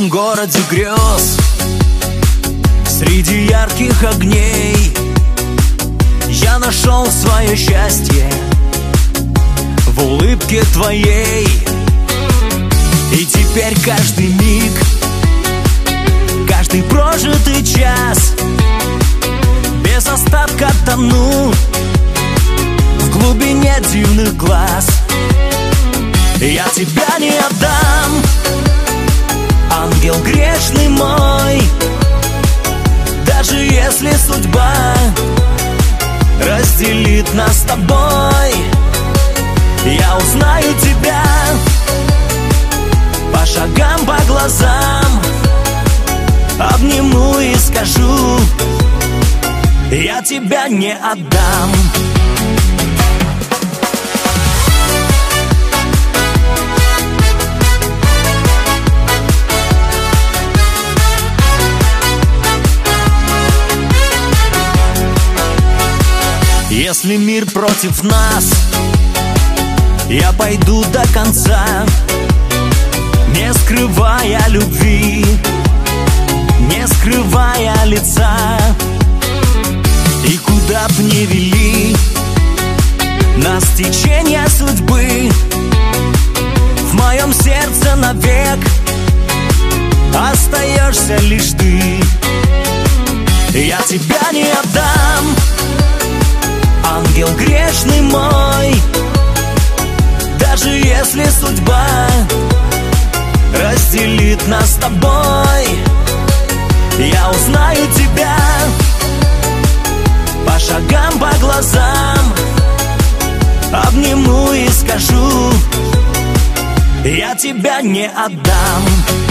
этом городе грез, среди ярких огней, я нашел свое счастье в улыбке твоей. И теперь каждый миг, каждый прожитый час без остатка тону в глубине дивных глаз. Я тебя не отдам, ангел грешный мой, даже если судьба разделит нас с тобой. Я узнаю тебя по шагам, по глазам, обниму и скажу: я тебя не отдам. Если мир против нас, я пойду до конца, не скрывая любви, не скрывая лица. И куда б ни вели нас течения судьбы, в моем сердце навек остаешься лишь ты. Я тебя не отдам, ангел грешный мой, даже если судьба разделит нас с тобой. Я узнаю тебя по шагам, по глазам, обниму и скажу: я тебя не отдам.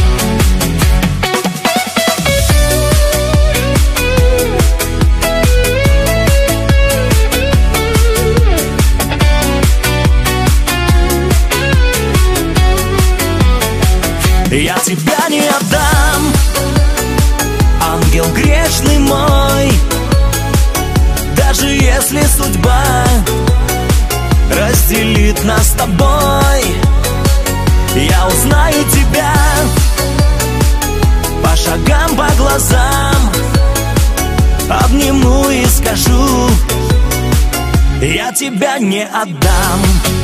Я тебя не отдам, ангел грешный мой, даже если судьба разделит нас с тобой. Я узнаю тебя по шагам, по глазам, обниму и скажу: я тебя не отдам.